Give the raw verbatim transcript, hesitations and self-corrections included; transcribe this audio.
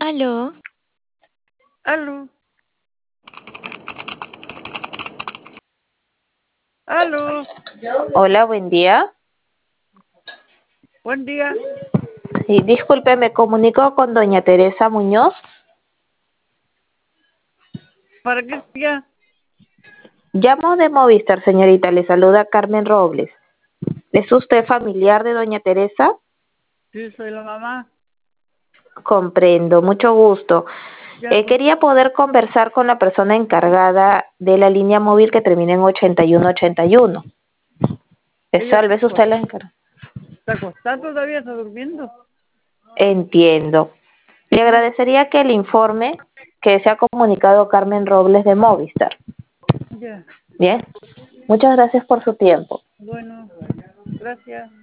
Aló. Aló. Aló. Hola, buen día. Buen día. Sí, disculpe, me comunico con doña Teresa Muñoz. ¿Para qué día? Llamo de Movistar, señorita. Le saluda Carmen Robles. ¿Es usted familiar de doña Teresa? Sí, soy la mamá. Comprendo, mucho gusto. Ya, Eh, pues, quería poder conversar con la persona encargada de la línea móvil que termina en ochenta y uno ochenta y uno. Es ella tal está, vez usted la encargada. está acostada todavía, está durmiendo. Entiendo. Le ¿Mm? agradecería que le informe que se ha comunicado Carmen Robles de Movistar. Ya. Bien. Muchas gracias por su tiempo. Bueno, gracias.